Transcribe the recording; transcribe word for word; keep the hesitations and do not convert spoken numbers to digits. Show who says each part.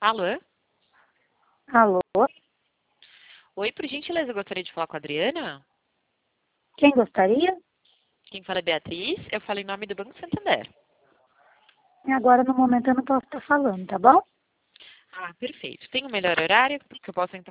Speaker 1: Alô?
Speaker 2: Alô?
Speaker 1: Oi, por gentileza, eu gostaria de falar com a Adriana.
Speaker 2: Quem gostaria?
Speaker 1: Quem fala é Beatriz, eu falo em nome do Banco Santander.
Speaker 2: Agora, no momento, eu não posso estar falando, tá bom?
Speaker 1: Ah, perfeito. Tem um melhor horário que eu posso entrar